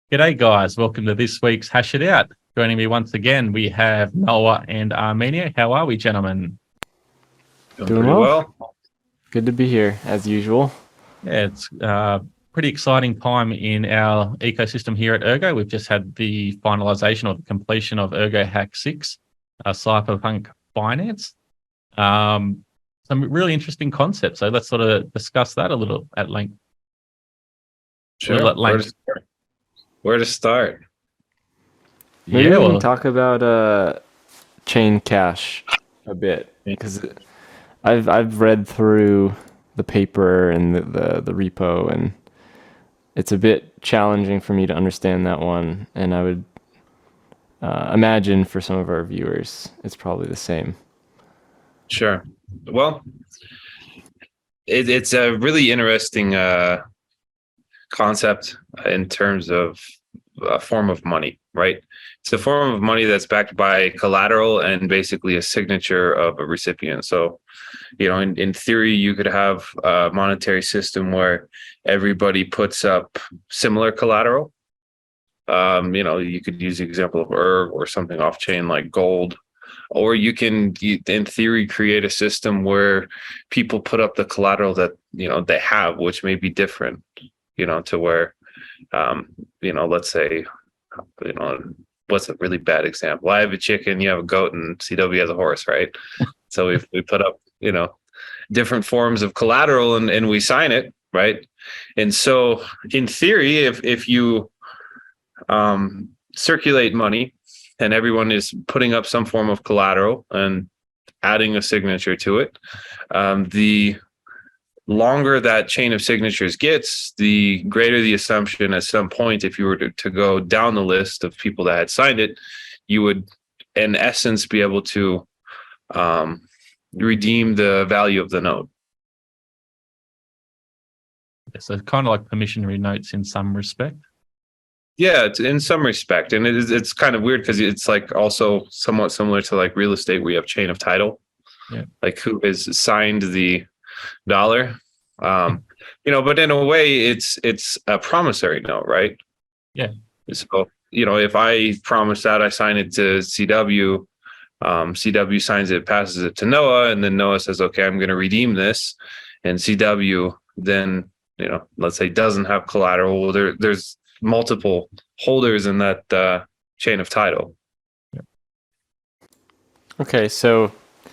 G'day, guys. Welcome to this week's Hash It Out. Joining me once again, we have Noah and Armenia. How are we, gentlemen? Doing Doing pretty well. well. Good to be here, as usual. Yeah, it's a pretty exciting time in our ecosystem here at Ergo. We've just had the finalization or the completion of Ergo Hack 6, Cypherpunk Finance. Some really interesting concepts. So let's sort of discuss that a little at length. Sure. Little at length. Where to start? Maybe Yeah, we well, can talk about Chain Cash a bit, because I've read through the paper and the repo, and it's a bit challenging for me to understand that one. And I would imagine for some of our viewers, it's probably the same. Sure. Well, it's a really interesting concept in terms of a form of money, right? It's a form of money that's backed by collateral and basically a signature of a recipient. So, in theory, you could have a monetary system where everybody puts up similar collateral. You could use the example of ERG or something off chain like gold, or you can, in theory, create a system where people put up the collateral that they have, which may be different, to where, let's say, what's a really bad example? I have a chicken, you have a goat, and CW has a horse, right? So we put up, different forms of collateral and we sign it, right? And so in theory, if you circulate money and everyone is putting up some form of collateral and adding a signature to it, the longer that chain of signatures gets, the greater the assumption at some point, if you were to go down the list of people that had signed it, you would, in essence, be able to redeem the value of the note. so kind of like permissionary notes in some respect. Yeah, it's in some respect. And it's kind of weird because it's like also somewhat similar to like real estate where you have chain of title. Yeah. Like who has signed the dollar. But in a way it's a promissory note, right? Yeah. So, if I promise that I sign it to CW, CW signs it, passes it to Noah, and then Noah says, okay, I'm going to redeem this. And CW then, let's say doesn't have collateral. Well, there's multiple holders in that chain of title. Yeah. Okay, so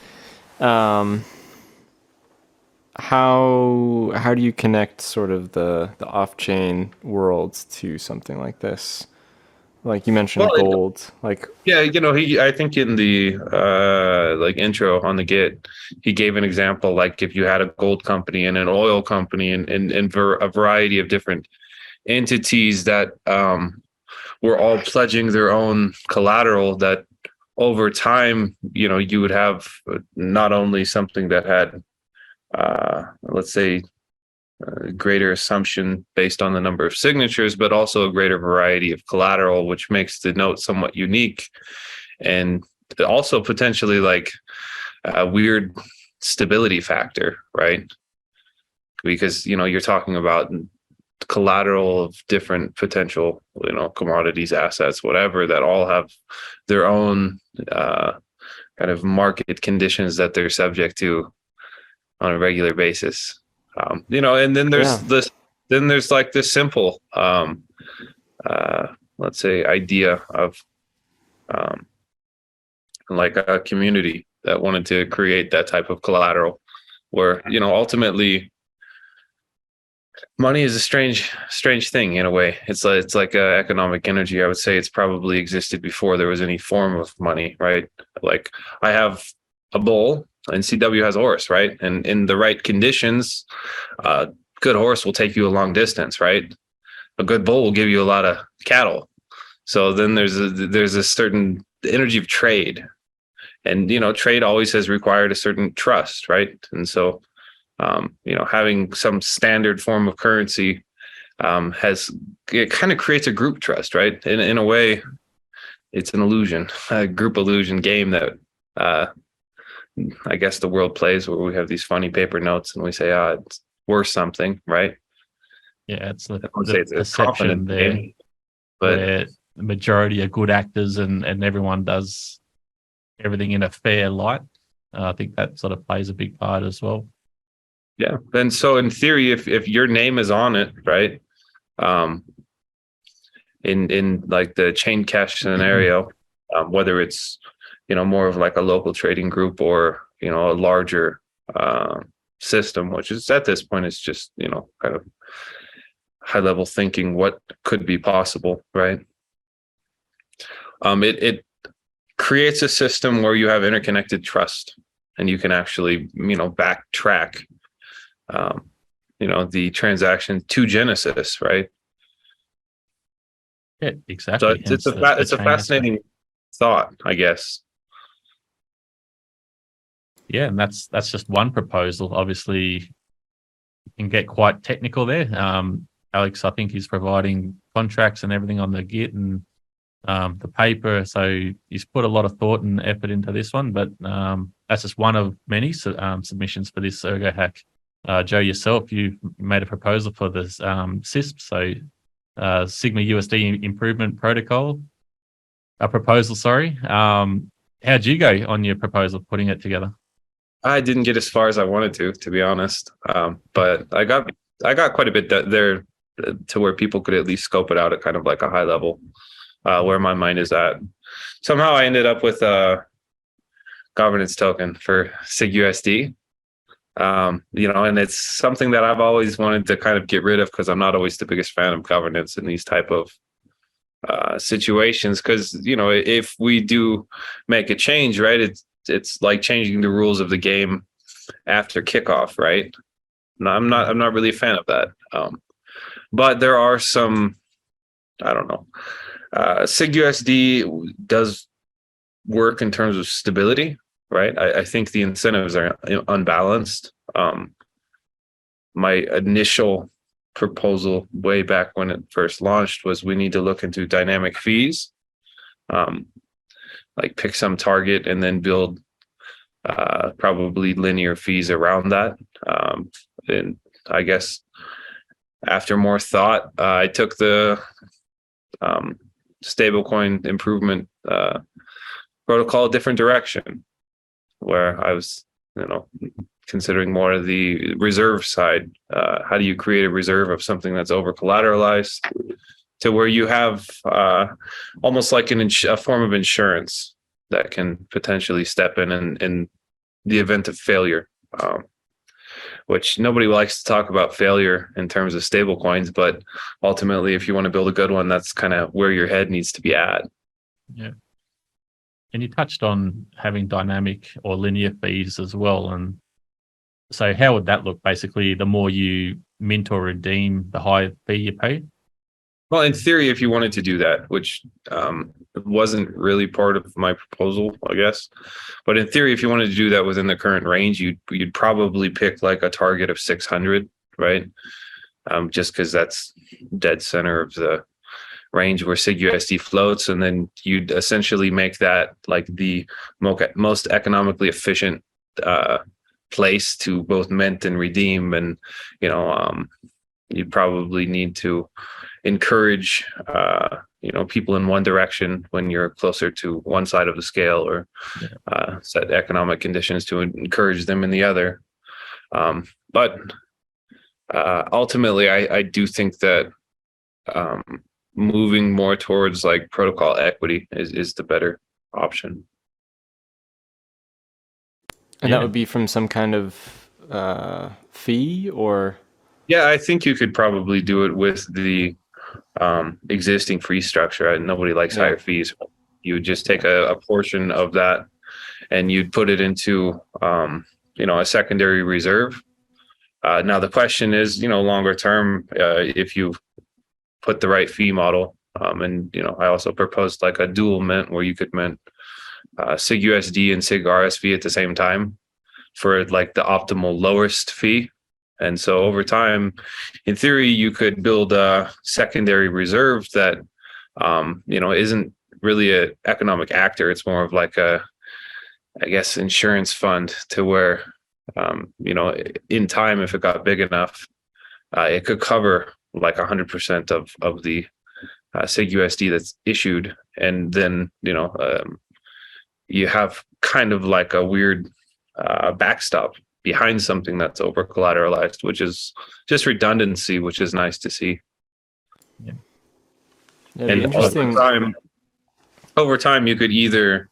how do you connect sort of the off-chain worlds to something like this? Like you mentioned gold, like yeah, I think in the like intro on the Git, he gave an example like if you had a gold company and an oil company and a variety of different entities that were all pledging their own collateral, that over time, you would have not only something that had let's say a greater assumption based on the number of signatures, but also a greater variety of collateral, which makes the note somewhat unique, and also potentially like a weird stability factor, right? Because you're talking about collateral of different potential, commodities, assets, whatever, that all have their own kind of market conditions that they're subject to on a regular basis. And then there's then there's like this simple, let's say, idea of like a community that wanted to create that type of collateral where, ultimately money is a strange thing in a way. It's like economic energy. I would say it's probably existed before there was any form of money, right? Like I have a bull and CW has a horse, right? And in the right conditions, a good horse will take you a long distance, right? A good bull will give you a lot of cattle. So then there's a certain energy of trade, and trade always has required a certain trust, right? And so having some standard form of currency it kind of creates a group trust, right? In a way, it's an illusion, a group illusion game that I guess the world plays, where we have these funny paper notes and we say, it's worth something, right? Yeah, it's I would say it's a perception confidence there. game, But where the majority are good actors and everyone does everything in a fair light. I think that sort of plays a big part as well. yeah, and so in theory, if your name is on it, right, in like the chain cash scenario, whether it's more of like a local trading group or a larger system, which is at this point is just kind of high level thinking what could be possible, right? It creates a system where you have interconnected trust, and you can actually backtrack the transaction to Genesis, right? Yeah, exactly. So it's a fascinating thought, I guess. Yeah, and that's just one proposal. Obviously, you can get quite technical there. Alex, I think, he's providing contracts and everything on the Git and the paper. So he's put a lot of thought and effort into this one, but that's just one of many submissions for this Ergo hack. Joe, yourself, you made a proposal for this SISP, so Sigma USD Improvement Protocol. A proposal, sorry. How'd you go on your proposal, putting it together? I didn't get as far as I wanted to be honest. But I got quite a bit there to where people could at least scope it out at kind of like a high level, where my mind is at. Somehow I ended up with a governance token for SigUSD. And it's something that I've always wanted to kind of get rid of, because I'm not always the biggest fan of governance in these type of situations. Because if we do make a change, right, it's like changing the rules of the game after kickoff, right? No, I'm not really a fan of that. But there are some, I don't know. SigUSD does work in terms of stability, right? I think the incentives are unbalanced. My initial proposal way back when it first launched was we need to look into dynamic fees, like pick some target and then build probably linear fees around that. And I guess after more thought, I took the stablecoin improvement protocol a different direction, where I was, considering more of the reserve side. How do you create a reserve of something that's over collateralized to where you have almost like a form of insurance that can potentially step in the event of failure, which nobody likes to talk about failure in terms of stable coins, but ultimately, if you want to build a good one, that's kind of where your head needs to be at. Yeah. And you touched on having dynamic or linear fees as well. And so how would that look? Basically, the more you mint or redeem, the higher fee you pay? Well, in theory, if you wanted to do that, which wasn't really part of my proposal, I guess. But in theory, if you wanted to do that within the current range, you'd probably pick like a target of 600, right? Just because that's dead center of the range where SigUSD floats, and then you'd essentially make that like the most economically efficient place to both mint and redeem. And you'd probably need to encourage people in one direction when you're closer to one side of the scale, or set economic conditions to encourage them in the other. But ultimately, I do think that moving more towards like protocol equity is the better option. And that would be from some kind of fee, or? Yeah, I think you could probably do it with the existing fee structure. Nobody likes higher fees. You would just take a portion of that and you'd put it into a secondary reserve. Now the question is, longer term, if you put the right fee model, and I also proposed like a dual mint where you could mint SigUSD and Sig RSV at the same time for like the optimal lowest fee. And so over time, in theory, you could build a secondary reserve that, isn't really an economic actor. It's more of like insurance fund, to where, in time, if it got big enough, it could cover like 100% of the SIG-USD that's issued, and then you have kind of like a weird backstop behind something that's over collateralized, which is just redundancy, which is nice to see. Yeah, it'd be And interesting. over time, you could either,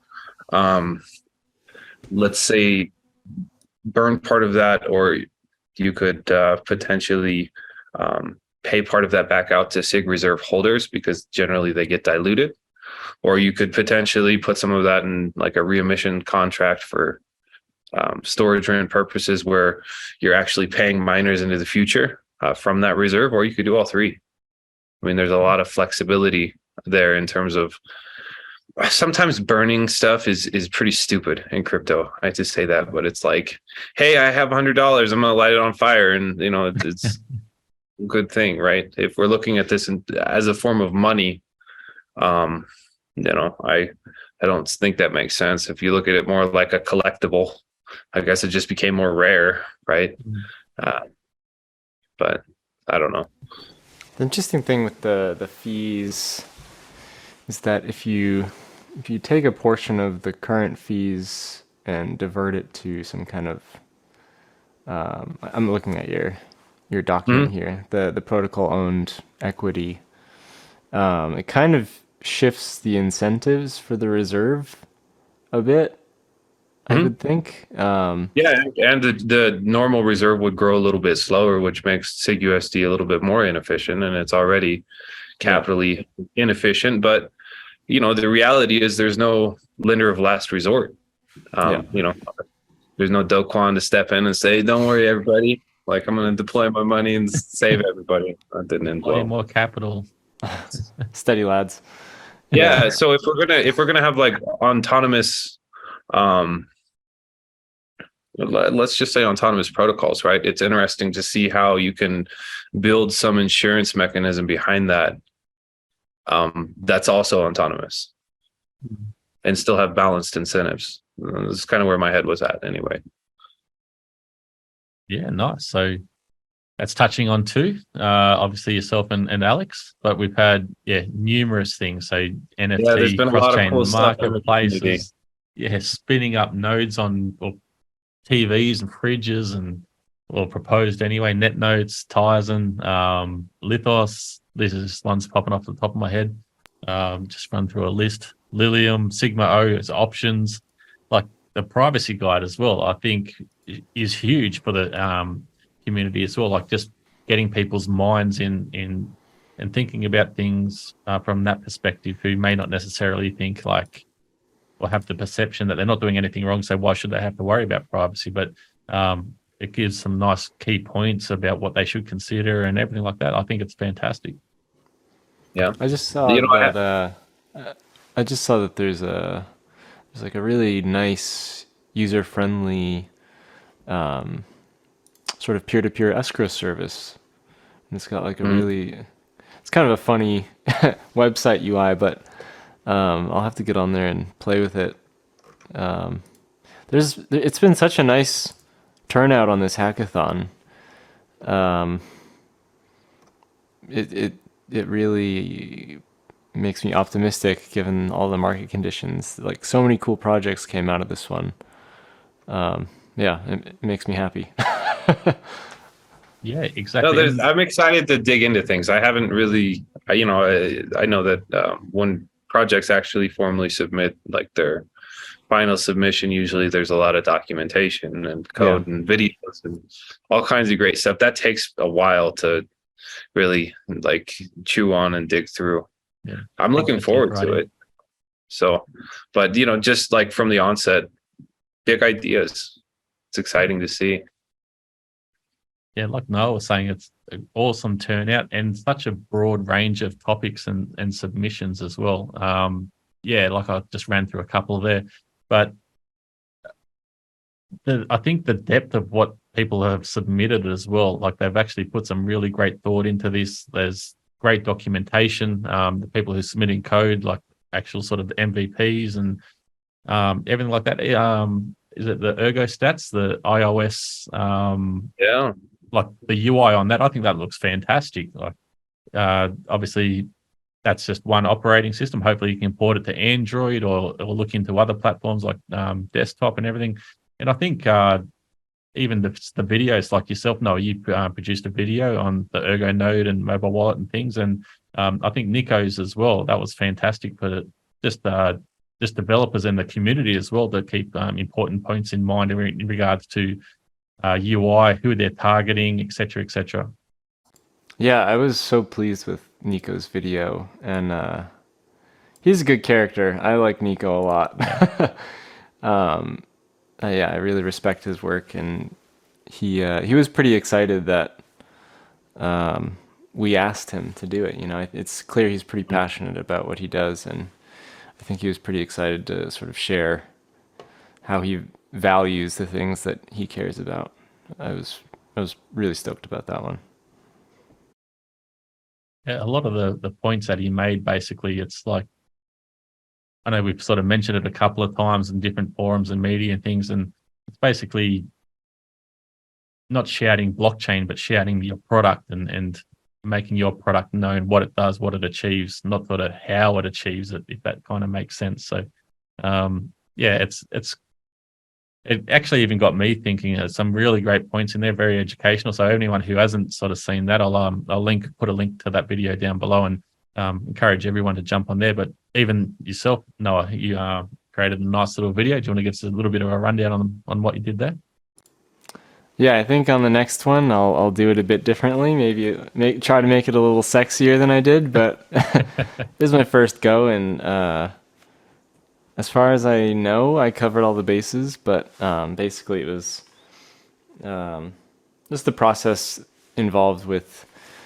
let's say, burn part of that, or you could potentially pay part of that back out to SIG reserve holders, because generally they get diluted. Or you could potentially put some of that in like a reemission contract for storage rent purposes, where you're actually paying miners into the future from that reserve, or you could do all three. I mean, there's a lot of flexibility there in terms of, sometimes burning stuff is pretty stupid in crypto. I hate to say that, but it's like, hey, I have $100, I'm gonna light it on fire, and it's a good thing, right? If we're looking at this as a form of money, I don't think that makes sense. If you look at it more like a collectible, I guess it just became more rare, right? But I don't know. The interesting thing with the fees is that if you take a portion of the current fees and divert it to some kind of I'm looking at your document here, the protocol owned equity, it kind of shifts the incentives for the reserve a bit, I would think. Yeah, and the normal reserve would grow a little bit slower, which makes SIG-USD a little bit more inefficient, and it's already capitally inefficient. But the reality is there's no lender of last resort. There's no Do Kwon to step in and say, "Don't worry, everybody. Like, I'm going to deploy my money and save everybody." That didn't end well. More capital. Steady, lads. Yeah. So if we're gonna have like autonomous, let's just say autonomous protocols, right? It's interesting to see how you can build some insurance mechanism behind that. That's also autonomous and still have balanced incentives. This is kind of where my head was at anyway. Yeah, nice. So that's touching on two, obviously yourself and Alex, but we've had numerous things. So NFT, there's been a lot of cool marketplaces, spinning up nodes on TVs and fridges or proposed anyway. NetNotes, Tizen, Lithos. These are just ones popping off the top of my head. Just run through a list. Lilium, Sigma O, its options, like the privacy guide as well, I think is huge for the community as well. Like just getting people's minds in and thinking about things from that perspective, who may not necessarily think like, or have the perception that they're not doing anything wrong, so why should they have to worry about privacy? But it gives some nice key points about what they should consider and everything like that. I think it's fantastic. Yeah, I just saw that there's like a really nice user-friendly sort of peer-to-peer escrow service, and it's got like a really, it's kind of a funny website UI, but I'll have to get on there and play with it. It's been such a nice turnout on this hackathon. It really makes me optimistic given all the market conditions. Like so many cool projects came out of this one. It makes me happy. Yeah, exactly. No, I'm excited to dig into things. I haven't really, I know that when projects actually formally submit like their final submission, usually there's a lot of documentation and code and videos and all kinds of great stuff. That takes a while to really like chew on and dig through. Yeah. I'm looking forward to it. So, but just like from the onset, big ideas. It's exciting to see. Yeah, like Noah was saying, it's an awesome turnout and such a broad range of topics and submissions as well. Like I just ran through a couple there, but I think the depth of what people have submitted as well, like they've actually put some really great thought into this. There's great documentation. The people who are submitting code, like actual sort of MVPs and everything like that. Is it the Ergo Stats, the iOS? Like the UI on that, I think that looks fantastic. Like, obviously, that's just one operating system. Hopefully, you can port it to Android or look into other platforms like desktop and everything. And I think even the videos, like yourself, Noah, you produced a video on the Ergo Node and mobile wallet and things, and I think Nico's as well. That was fantastic for just developers in the community as well to keep important points in mind in regards to UI, who they're targeting, etc., etc. Yeah, I was so pleased with Nico's video, and he's a good character. I like Nico a lot. Yeah, I really respect his work, and he was pretty excited that we asked him to do it. You know, it's clear he's pretty passionate about what he does, and I think he was pretty excited to sort of share how he values the things that he cares about. I was really stoked about that one. Yeah, a lot of the points that he made, basically, it's like, I know we've sort of mentioned it a couple of times in different forums and media and things, and it's basically not shouting blockchain, but shouting your product and making your product known, what it does, what it achieves, not sort of how it achieves it, if that kind of makes sense. So, yeah, it actually even got me thinking. Some really great points in there, very educational. So anyone who hasn't sort of seen that, I'll put a link to that video down below, and encourage everyone to jump on there. But even yourself, Noah, you created a nice little video. Do you want to give us a little bit of a rundown on what you did there? Yeah, I think on the next one I'll do it a bit differently. Maybe try to make it a little sexier than I did, but this is my first go, and as far as I know, I covered all the bases. But basically, it was just the process involved with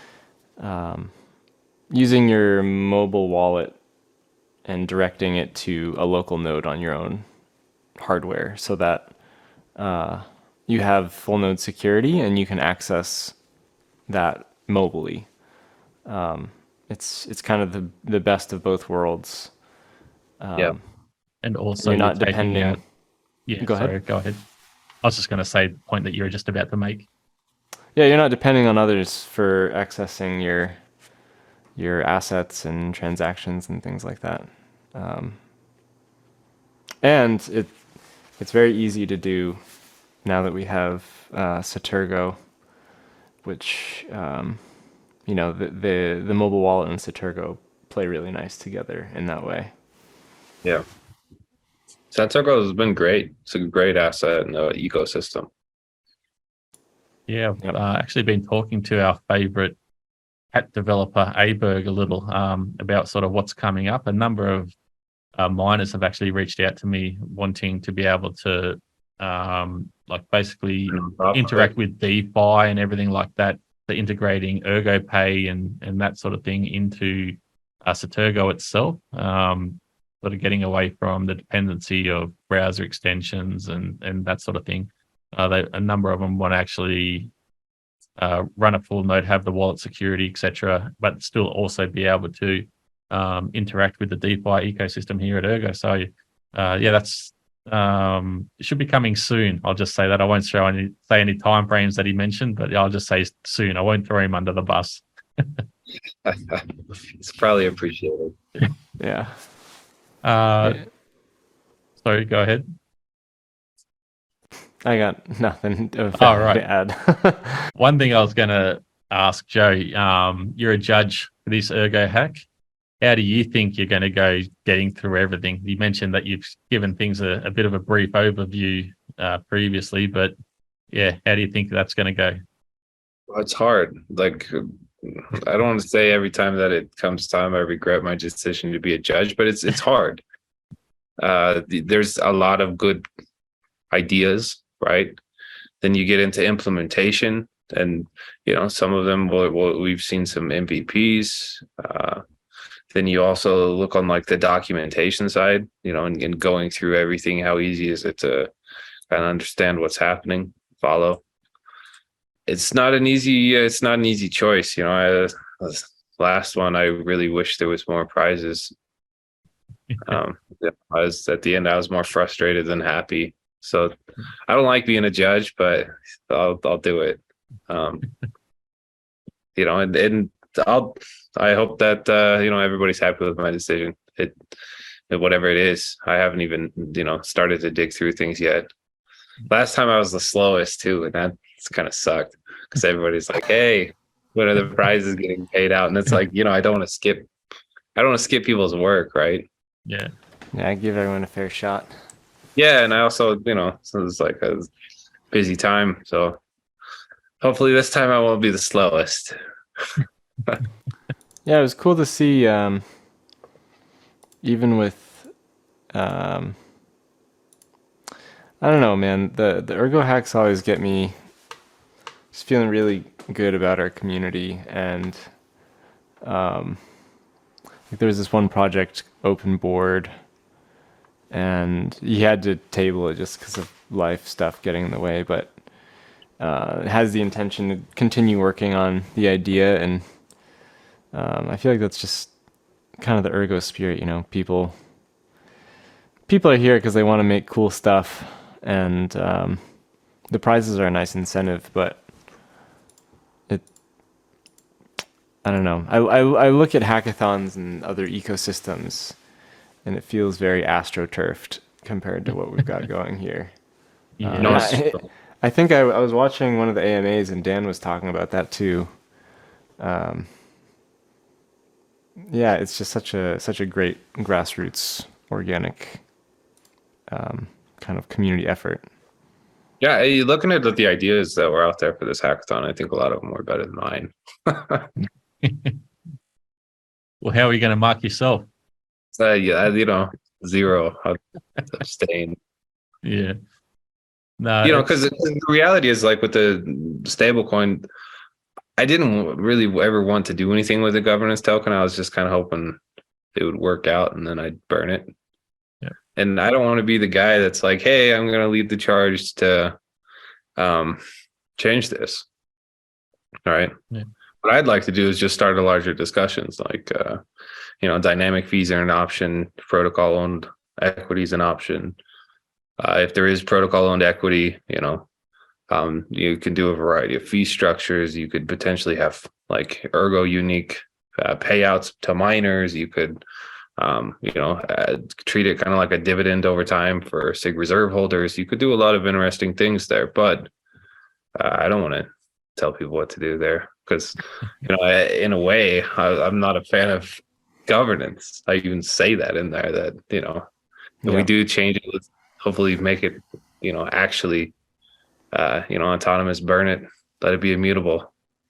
using your mobile wallet and directing it to a local node on your own hardware, so that you have full node security and you can access that mobily. It's kind of the best of both worlds. Yeah. And also, you're not taking depending. out- yeah, Go ahead. sorry, go ahead. I was just going to say the point that you were just about to make. Yeah, you're not depending on others for accessing your assets and transactions and things like that. And it's very easy to do now that we have Saturgo, which the mobile wallet and Saturgo play really nice together in that way. Yeah. Saturgo has been great. It's a great asset in the ecosystem. Yeah, Yep. I've actually been talking to our favorite app developer, Aberg, a little about sort of what's coming up. A number of miners have actually reached out to me wanting to be able to basically interact with DeFi and everything like that, the integrating ErgoPay and that sort of thing into Saturgo itself, sort of getting away from the dependency of browser extensions and that sort of thing. A number of them want to actually run a full node, have the wallet security, etc., but still also be able to interact with the DeFi ecosystem here at Ergo. So, yeah, that's it should be coming soon. I'll just say that. I won't say any time frames that he mentioned, but I'll just say soon. I won't throw him under the bus. It's probably appreciated. Yeah. Sorry, go ahead. I got nothing to add. One thing I was going to ask Joe, you're a judge for this Ergo hack. How do you think you're going to go getting through everything? You mentioned that you've given things a bit of a brief overview previously, but yeah, how do you think that's going to go? Well, it's hard. Like, I don't want to say every time that it comes time I regret my decision to be a judge, but it's hard. There's a lot of good ideas, right? Then you get into implementation, and some of them we've seen some MVPs. Then you also look on like the documentation side, and going through everything. How easy is it to kind of understand what's happening, follow? It's not an easy choice. Last one, I really wish there was more prizes. I was at the end, I was more frustrated than happy. So I don't like being a judge, but I'll do it. And I hope that everybody's happy with my decision. Whatever it is, I haven't even started to dig through things yet. Last time I was the slowest too, and that's kind of sucked because everybody's like, "Hey, when are the prizes getting paid out?" And it's like, I don't want to skip. I don't want to skip people's work, right? Yeah. Yeah, give everyone a fair shot. Yeah, and I also, so it's like a busy time. So hopefully this time I won't be the slowest. Yeah, it was cool to see. Even with, I don't know, man. The ergo hacks always get me just feeling really good about our community, and like there was this one project, Open Board, and he had to table it just because of life stuff getting in the way, but it has the intention to continue working on the idea, and I feel like that's just kind of the ergo spirit, people are here because they want to make cool stuff, and the prizes are a nice incentive, but I don't know. I look at hackathons and other ecosystems, and it feels very astroturfed compared to what we've got going here. Yeah. No, I think I was watching one of the AMAs, and Dan was talking about that too. Yeah, it's just such a great grassroots, organic kind of community effort. Yeah, looking at the ideas that were out there for this hackathon, I think a lot of them were better than mine. Well, how are you going to mark yourself? Yeah, 0. I'll abstain. Yeah. No, Because the reality is, like with the stablecoin, I didn't really ever want to do anything with the governance token. I was just kind of hoping it would work out, and then I'd burn it. Yeah. And I don't want to be the guy that's like, "Hey, I'm going to lead the charge to change this." All right. Yeah. What I'd like to do is just start a larger discussions, like dynamic fees are an option, protocol owned equity is an option. If there is protocol owned equity, you can do a variety of fee structures. You could potentially have like ergo unique payouts to miners. You could treat it kind of like a dividend over time for SIG reserve holders. You could do a lot of interesting things there, but I don't want to tell people what to do there because, in a way, I'm not a fan of governance. I even say that in there that, when we do change it, let's hopefully make it, actually, autonomous, burn it, let it be immutable.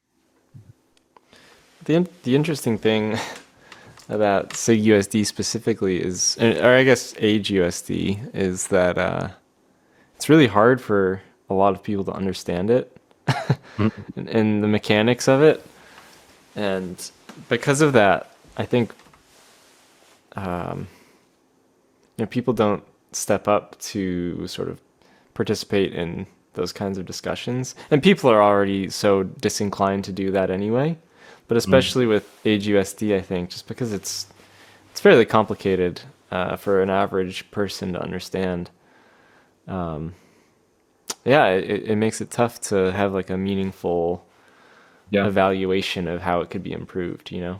The interesting thing about SIG-USD specifically is, or I guess AGE-USD, is that it's really hard for a lot of people to understand it and the mechanics of it. And because of that, I think people don't step up to sort of participate in those kinds of discussions. And people are already so disinclined to do that anyway. But especially with AGUSD, I think, just because it's fairly complicated for an average person to understand. It makes it tough to have like a meaningful evaluation of how it could be improved, Yeah,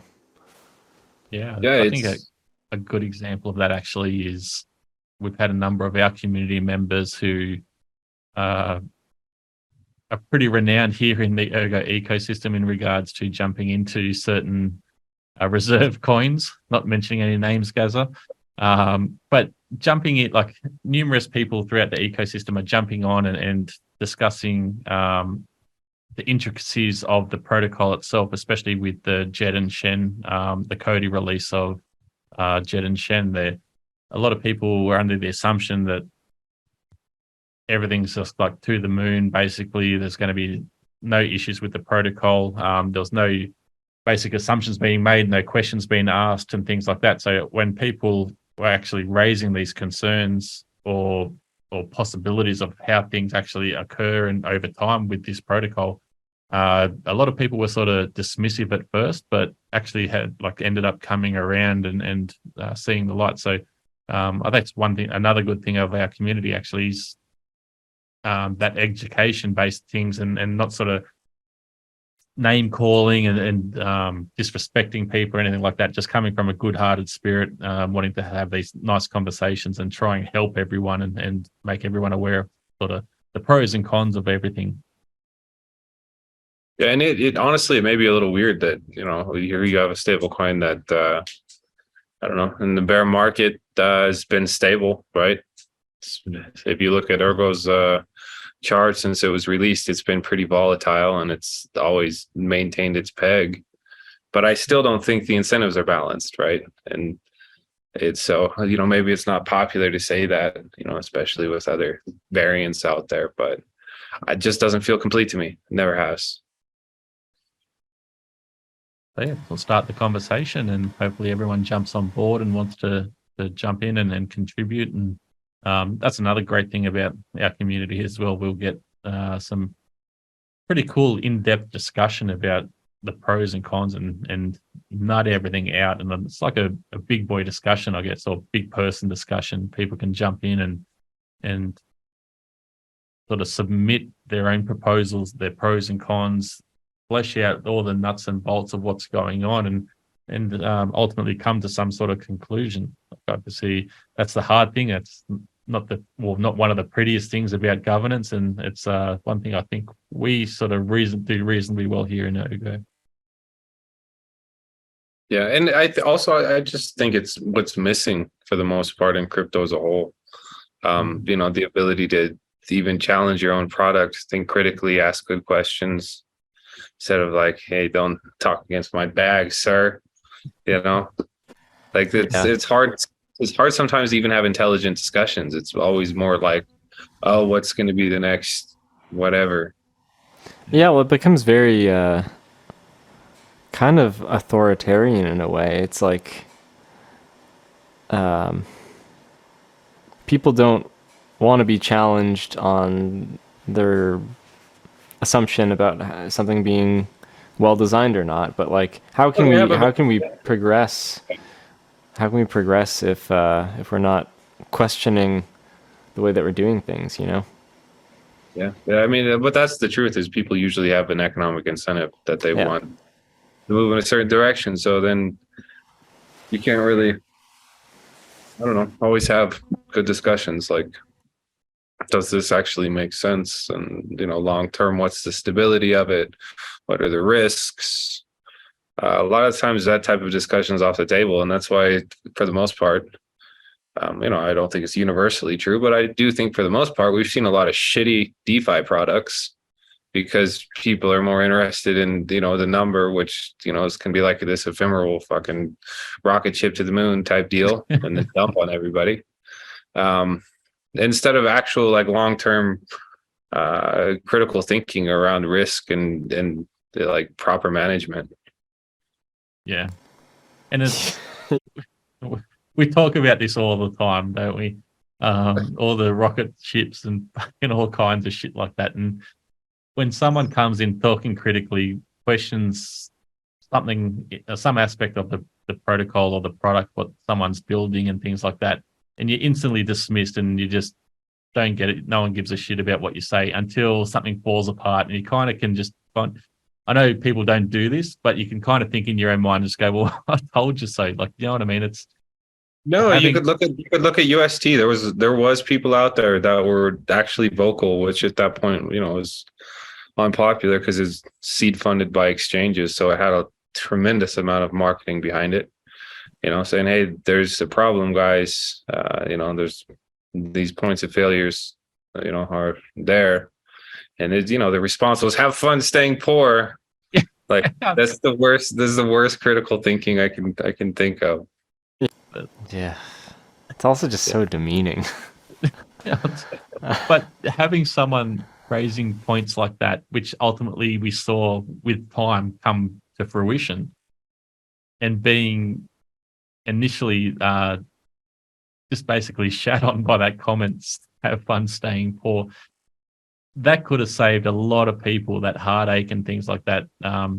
I think a good example of that actually is we've had a number of our community members who are pretty renowned here in the Ergo ecosystem in regards to jumping into certain reserve coins, not mentioning any names, Gaza, but jumping it, like numerous people throughout the ecosystem are jumping on and discussing the intricacies of the protocol itself, especially with the Jet and Shen, the Cody release of Jet and Shen. There, a lot of people were under the assumption that everything's just like to the moon. Basically, there's going to be no issues with the protocol. There's no basic assumptions being made, no questions being asked, and things like that. So when people were actually raising these concerns or possibilities of how things actually occur and over time with this protocol, a lot of people were sort of dismissive at first, but actually had ended up coming around and seeing the light. So I think that's one thing. Another good thing of our community actually is that education-based things and not sort of name calling and disrespecting people or anything like that. Just coming from a good-hearted spirit, wanting to have these nice conversations and try and help everyone and make everyone aware of sort of the pros and cons of everything. Yeah, and it honestly, it may be a little weird that, here you have a stable coin that, I don't know, in the bear market has been stable, right? If you look at Ergo's chart since it was released, it's been pretty volatile and it's always maintained its peg. But I still don't think the incentives are balanced, right? And it's so, maybe it's not popular to say that, especially with other variants out there, but it just doesn't feel complete to me. It never has. So yeah, we'll start the conversation and hopefully everyone jumps on board and wants to jump in and contribute. And that's another great thing about our community as well. We'll get some pretty cool in-depth discussion about the pros and cons and nut everything out. And it's like a big boy discussion, I guess, or big person discussion. People can jump in and sort of submit their own proposals, their pros and cons, flesh out all the nuts and bolts of what's going on and ultimately come to some sort of conclusion. Obviously, that's the hard thing. It's not one of the prettiest things about governance, and it's one thing I think we sort of do reasonably well here in Ergo. Yeah, and I just think it's what's missing for the most part in crypto as a whole. The ability to even challenge your own product, think critically, ask good questions, instead of like, hey, don't talk against my bag, sir. Like it's hard. It's hard sometimes to even have intelligent discussions. It's always more like, oh, what's going to be the next whatever. Yeah, well, it becomes very kind of authoritarian in a way. It's like people don't want to be challenged on their assumption about something being well designed or not, but like how can we progress if we're not questioning the way that we're doing things, Yeah, I mean, but that's the truth, is people usually have an economic incentive that they want to move in a certain direction, so then you can't really, I don't know, always have good discussions like, does this actually make sense? And, long term, what's the stability of it? What are the risks? A lot of times that type of discussion is off the table. And that's why, for the most part, I don't think it's universally true, but I do think for the most part, we've seen a lot of shitty DeFi products because people are more interested in, the number, which, can be like this ephemeral fucking rocket ship to the moon type deal and then dump on everybody. Instead of actual like long-term critical thinking around risk and like proper management. Yeah. And it's we talk about this all the time, don't we? All the rocket ships and all kinds of shit like that. And when someone comes in talking critically, questions something, some aspect of the protocol or the product, what someone's building and things like that, and you're instantly dismissed and you just don't get it. No one gives a shit about what you say until something falls apart, and you kind of can just find, I know people don't do this, but you can kind of think in your own mind and just go, well, I told you so. Like, you know what I mean? It's no, you could look at UST. There was people out there that were actually vocal, which at that point, was unpopular because it's seed funded by exchanges. So it had a tremendous amount of marketing behind it, saying, hey, there's a problem, guys. There's these points of failures, are there. And it's, the response was, have fun staying poor. Like that's the worst. This is the worst critical thinking I can think of. Yeah. It's also just so demeaning. But having someone raising points like that, which ultimately we saw with time come to fruition, and being initially just basically shat on by that comment, have fun staying poor, that could have saved a lot of people that heartache and things like that.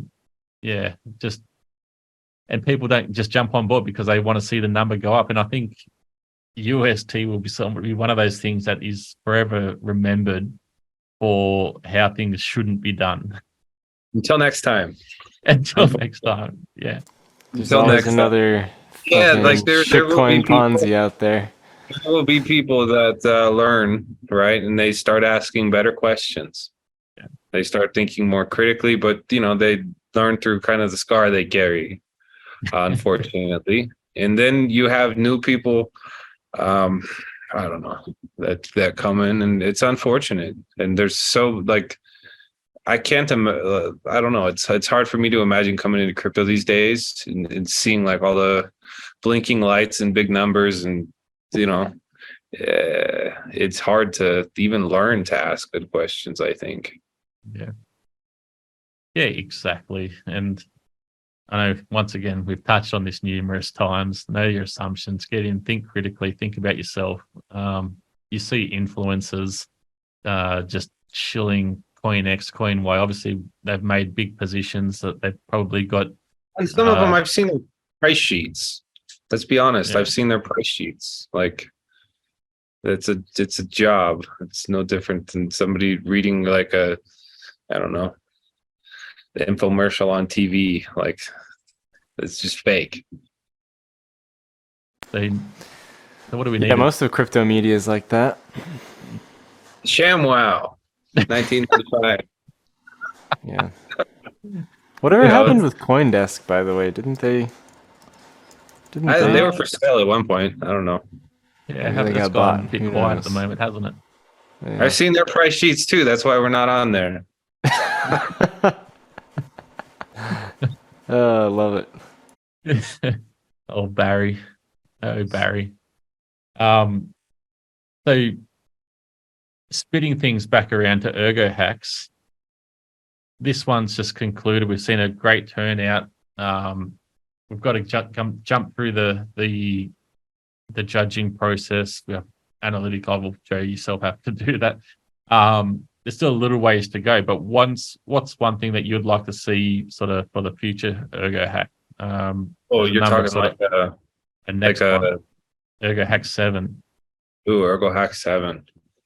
And people don't just jump on board because they want to see the number go up. And I think UST will be one of those things that is forever remembered for how things shouldn't be done. Until next time. Until next time. Yeah. There's Until always next time. another Yeah, fucking like there will be shitcoin people. Ponzi out there. There will be people that learn, right, and they start asking better questions. Yeah. They start thinking more critically, but they learn through kind of the scar they carry, unfortunately. And then you have new people. I don't know that come in, and it's unfortunate. And there's so like I can't. I don't know. It's hard for me to imagine coming into crypto these days and seeing like all the blinking lights and big numbers, and it's hard to even learn to ask good questions, I think. Yeah. Yeah, exactly. And I know once again we've touched on this numerous times. Know your assumptions, get in, think critically, think about yourself. You see influencers just shilling coin X, coin Y. Obviously, they've made big positions that they've probably got. And some of them I've seen their price sheets. Let's be honest, Yeah. I've seen their price sheets. Like it's a job. It's no different than somebody reading like a, I don't know, the infomercial on TV. Like it's just fake. So what do we need? Yeah, most of crypto media is like that. ShamWow, 1995. Yeah. Whatever You know, happened with CoinDesk, by the way? Didn't they? They were for sale at one point. I don't know. Yeah, Maybe they it's got gone a bought. bit Who quiet at the knows? moment, hasn't it? Yeah. I've seen their price sheets too. That's why we're not on there. Oh, I love it. Oh, Barry. Oh, Barry. So spitting things back around to Ergo Hacks, this one's just concluded. We've seen a great turnout. We've got to jump through the judging process. We have analytic level. Joe, yourself have to do that. There's still a little ways to go, but what's one thing that you'd like to see sort of for the future Ergo Hack? You're talking like a next like one, Ergo Hack 7. Ergo Hack 7.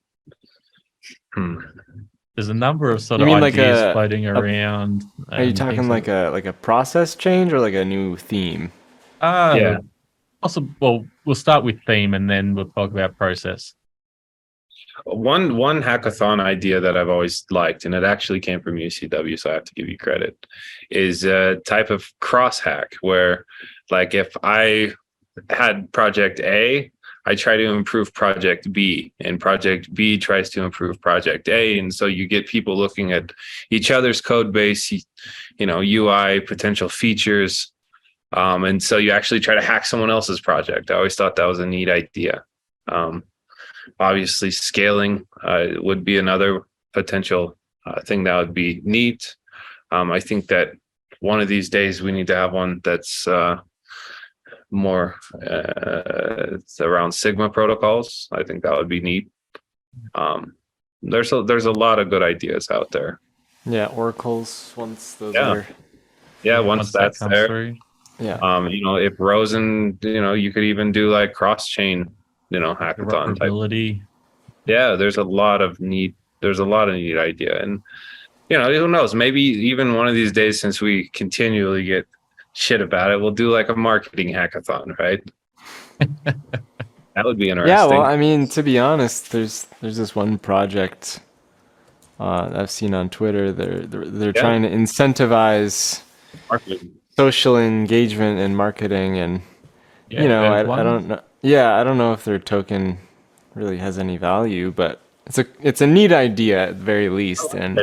There's a number of sort You of mean like ideas a- floating around. Are you and talking things like a process change or like a new theme? Yeah. Possible. Well, we'll start with theme and then we'll talk about process. One hackathon idea that I've always liked, and it actually came from UCW, so I have to give you credit, is a type of cross hack where, like, if I had project A, I try to improve project B, and project B tries to improve project A, and so you get people looking at each other's code base, UI, potential features, and so you actually try to hack someone else's project. I always thought that was a neat idea. Obviously, scaling would be another potential thing that would be neat. I think that one of these days we need to have one that's more it's around Sigma protocols. I think that would be neat. There's a lot of good ideas out there. Yeah, oracles once those Yeah. are. Yeah, once that's that comes there. through. Yeah. If Rosen, you could even do like cross-chain, hackathon type. Interoperability. Yeah, there's a lot of neat idea. And who knows, maybe even one of these days, since we continually get shit about it, we'll do like a marketing hackathon, right? That would be interesting. Yeah, well, I mean, to be honest, there's this one project I've seen on Twitter. They're trying to incentivize Marketing. social engagement and marketing, and I don't know. Yeah, I don't know if their token really has any value, but it's a neat idea at the very least. And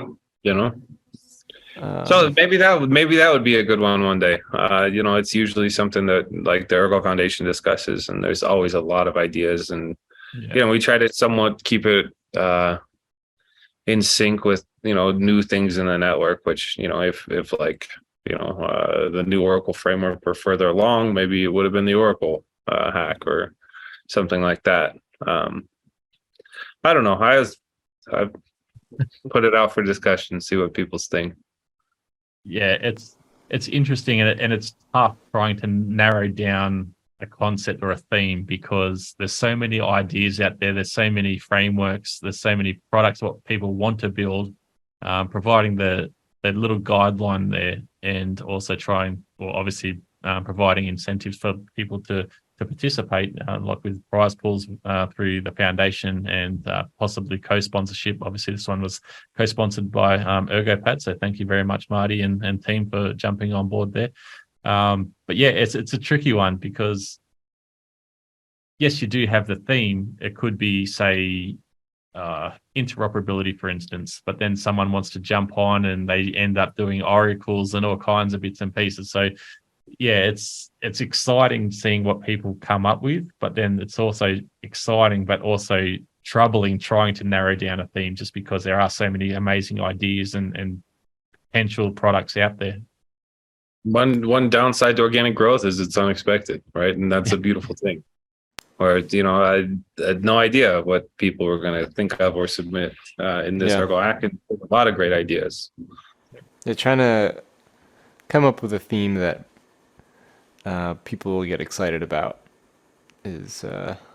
so maybe that would be a good one day. It's usually something that like the Ergo Foundation discusses, and there's always a lot of ideas, and we try to somewhat keep it in sync with new things in the network. Which if like the new Oracle framework were further along, maybe it would have been the Oracle hack or something like that. I don't know. I've put it out for discussion, see what people think. Yeah, it's interesting and it's tough trying to narrow down a concept or a theme because there's so many ideas out there. There's so many frameworks. There's so many products what people want to build. Providing the that little guideline there, and also trying, well, obviously providing incentives for people to participate, like with prize pools through the foundation, and possibly co-sponsorship. Obviously, this one was co-sponsored by ErgoPad, so thank you very much, Marty and team, for jumping on board there. But yeah, it's a tricky one, because yes, you do have the theme. It could be, say, interoperability, for instance, but then someone wants to jump on and they end up doing oracles and all kinds of bits and pieces. So yeah, it's exciting seeing what people come up with, but then it's also exciting but also troubling trying to narrow down a theme, just because there are so many amazing ideas and potential products out there. One downside to organic growth is it's unexpected, right? And that's a beautiful thing. Or, I had no idea what people were going to think of or submit in this Ergo Hack, and a lot of great ideas. They're trying to come up with a theme that people will get excited about is,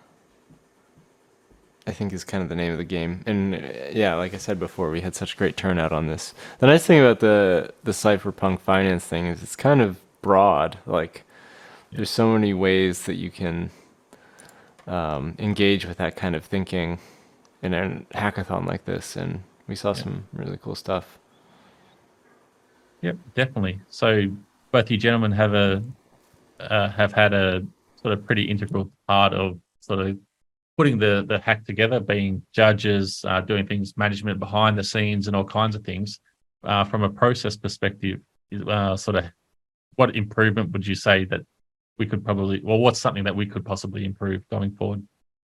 I think, is kind of the name of the game. And yeah, like I said before, we had such great turnout on this. The nice thing about the cypherpunk finance thing is it's kind of broad. Like, there's so many ways that you can engage with that kind of thinking in a hackathon like this, and we saw some really cool stuff. Yep, definitely. So both you gentlemen have had a sort of pretty integral part of sort of putting the hack together, being judges, doing things, management behind the scenes, and all kinds of things. From a process perspective, sort of what improvement would you say that we could probably, well, what's something that we could possibly improve going forward?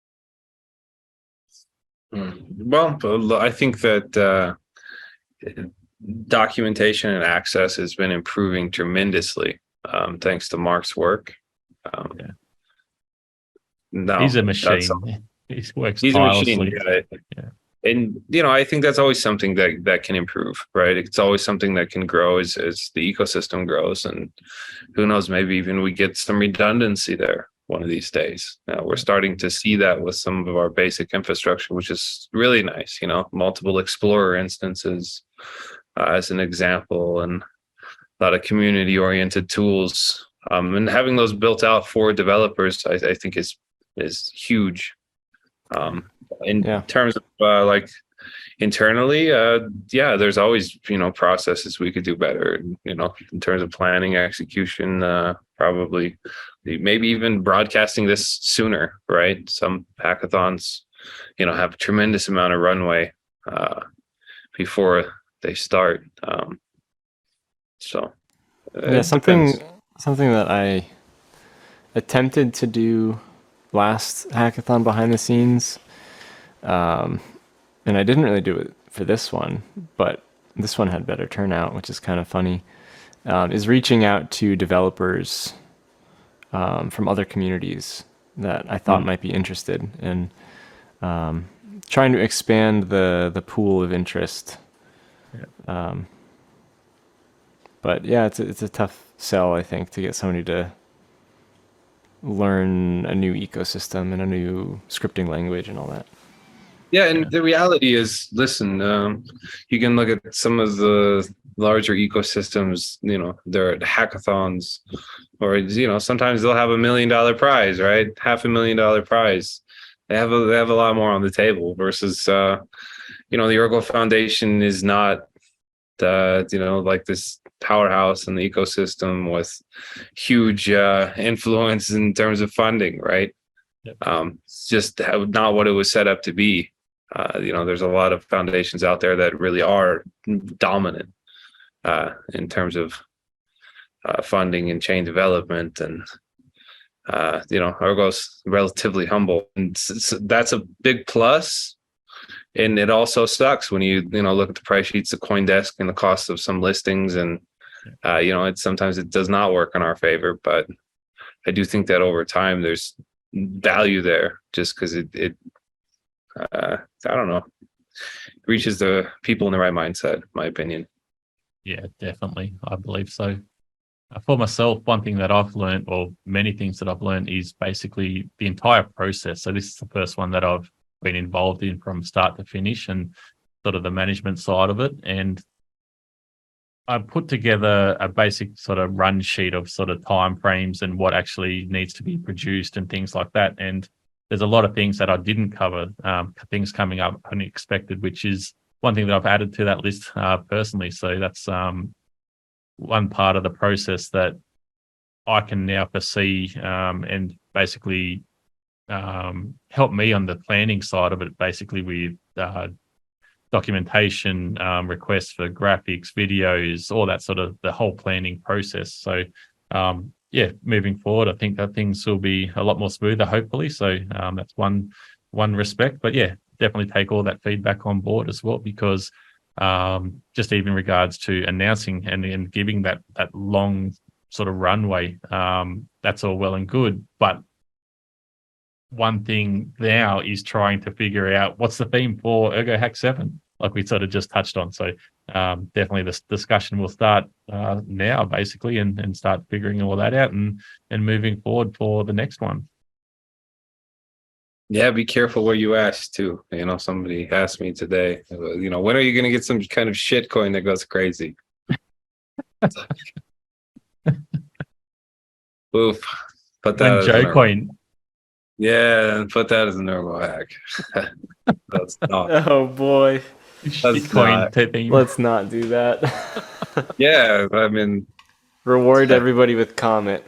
Well, I think that documentation and access has been improving tremendously, thanks to Mark's work. No, he's a machine. He works he's tirelessly. A machine. And I think that's always something that can improve, right? It's always something that can grow as the ecosystem grows, and who knows, maybe even we get some redundancy there one of these days. We're starting to see that with some of our basic infrastructure, which is really nice. Multiple Explorer instances as an example, and a lot of community-oriented tools, and having those built out for developers, I think is huge. In terms of like internally, there's always processes we could do better. In terms of planning, execution, probably maybe even broadcasting this sooner. Right, some hackathons, have a tremendous amount of runway before they start. Something that I attempted to do last hackathon behind the scenes, and I didn't really do it for this one, but this one had better turnout, which is kind of funny, is reaching out to developers from other communities that I thought might be interested in trying to expand the pool of interest. But yeah, it's a tough sell, I think, to get somebody to learn a new ecosystem and a new scripting language and all that. Yeah, and the reality is, listen, you can look at some of the larger ecosystems, they're at hackathons, or, sometimes they'll have $1 million prize, right? $500,000 prize. They have a lot more on the table versus, the Ergo Foundation is not, like this powerhouse in the ecosystem with huge influence in terms of funding, right? Yep. It's just not what it was set up to be. There's a lot of foundations out there that really are dominant in terms of funding and chain development, and Ergo's relatively humble, and that's a big plus. And it also sucks when you look at the price sheets of CoinDesk and the cost of some listings, and sometimes it does not work in our favor. But I do think that over time there's value there, just because it I don't know, reaches the people in the right mindset, in my opinion. Yeah, definitely. I believe so. For myself, one thing that I've learned, or many things that I've learned, is basically the entire process. So this is the first one that I've been involved in from start to finish, and sort of the management side of it. And I put together a basic sort of run sheet of sort of timeframes and what actually needs to be produced and things like that. And there's a lot of things that I didn't cover, things coming up unexpected, which is one thing that I've added to that list personally. So that's one part of the process that I can now foresee and basically help me on the planning side of it, basically with documentation, requests for graphics, videos, all that sort of the whole planning process. So moving forward, I think that things will be a lot more smoother, hopefully. So that's one respect. But yeah, definitely take all that feedback on board as well, because just even in regards to announcing and giving that long sort of runway, that's all well and good. But one thing now is trying to figure out what's the theme for ErgoHack 7, like we sort of just touched on. So definitely this discussion will start now, basically, and start figuring all that out and moving forward for the next one. Yeah, be careful where you ask too. Somebody asked me today, when are you going to get some kind of shit coin that goes crazy? Oof. Put that When Joe Coin. Yeah, and put that as an ErgoHack. That's not. Oh boy. Shitcoin. Let's not do that. Yeah, I mean, reward everybody with comment.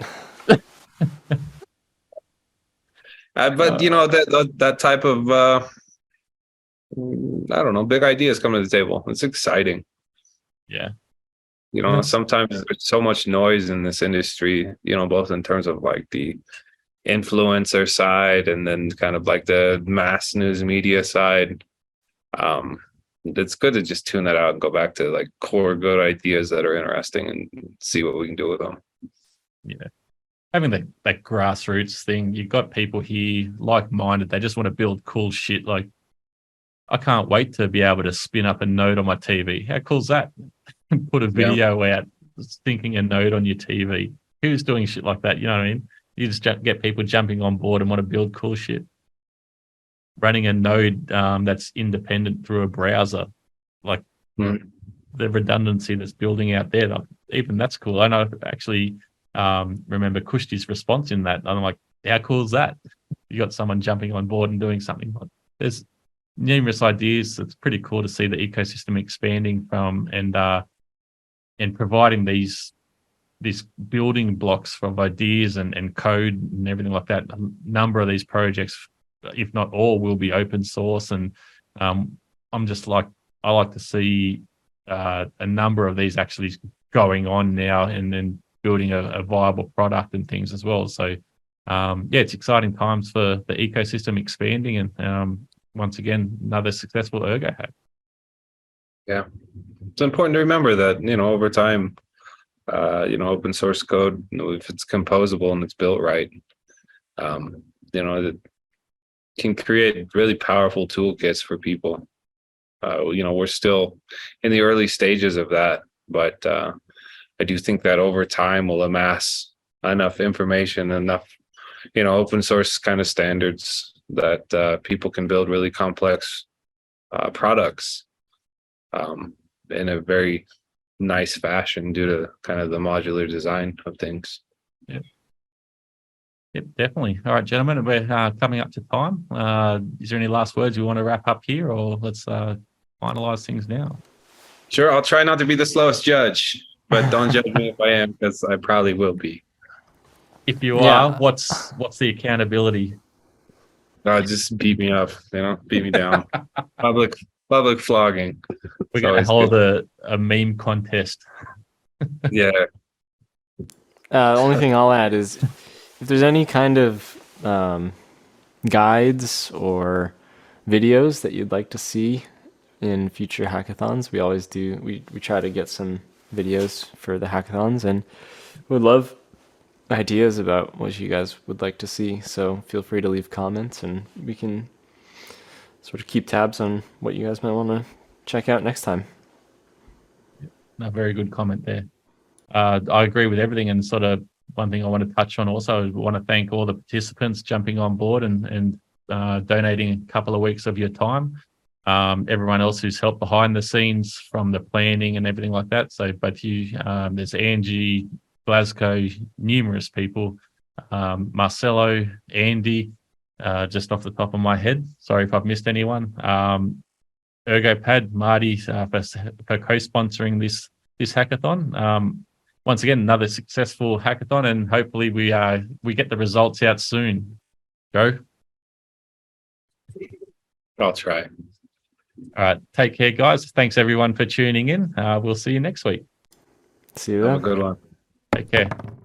but that type of I don't know, big ideas come to the table. It's exciting. Yeah. Sometimes there's so much noise in this industry, both in terms of like the influencer side and then kind of like the mass news media side. It's good to just tune that out and go back to like core good ideas that are interesting and see what we can do with them. Yeah. Having that grassroots thing, you've got people here like-minded, they just want to build cool shit. Like, I can't wait to be able to spin up a node on my TV. How cool is that? Put a video out thinking a node on your TV. Who's doing shit like that? You know what I mean? You just get people jumping on board and want to build cool shit. Running a node that's independent through a browser, like the redundancy that's building out there, even that's cool. I know actually remember Kushti's response in that. I'm like, how cool is that? You got someone jumping on board and doing something. There's numerous ideas. It's pretty cool to see the ecosystem expanding from and providing these building blocks of ideas and code and everything like that. A number of these projects, if not all, will be open source. And I'm just like, I like to see a number of these actually going on now and then building a viable product and things as well. So it's exciting times for the ecosystem expanding and once again, another successful ErgoHack. Yeah. It's important to remember that, over time, open source code, if it's composable and it's built right, it can create really powerful toolkits for people. We're still in the early stages of that, but I do think that over time we'll amass enough information, enough, open source kind of standards that people can build really complex products in a very nice fashion due to kind of the modular design of things. Yep, definitely. All right, gentlemen, we're coming up to time. Is there any last words you want to wrap up here, or let's finalize things now? Sure, I'll try not to be the slowest judge, but don't judge me if I am, because I probably will be. If you are, what's the accountability? Just beat me up, beat me down. Public flogging. We're going to hold a meme contest. Yeah. Only thing I'll add is if there's any kind of guides or videos that you'd like to see in future hackathons, we always do. We try to get some videos for the hackathons and would love ideas about what you guys would like to see. So feel free to leave comments and we can sort of keep tabs on what you guys might want to check out next time. A very good comment there. I agree with everything, and sort of one thing I want to touch on also, I want to thank all the participants jumping on board and donating a couple of weeks of your time. everyone else who's helped behind the scenes from the planning and everything like that. So, but you, there's Angie, Glasgow, numerous people, Marcelo, Andy, just off the top of my head. Sorry if I've missed anyone. ErgoPad, Marty, for co-sponsoring this hackathon. Once again, another successful hackathon, and hopefully we get the results out soon. Joe? I'll try. All right. Take care, guys. Thanks, everyone, for tuning in. We'll see you next week. See you Have then. a good one. Take care.